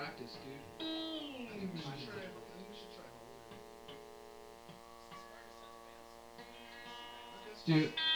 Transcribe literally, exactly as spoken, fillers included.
practice, dude. I think we should try. I think we should try Holiday. It's the smartest sense band song. Dude,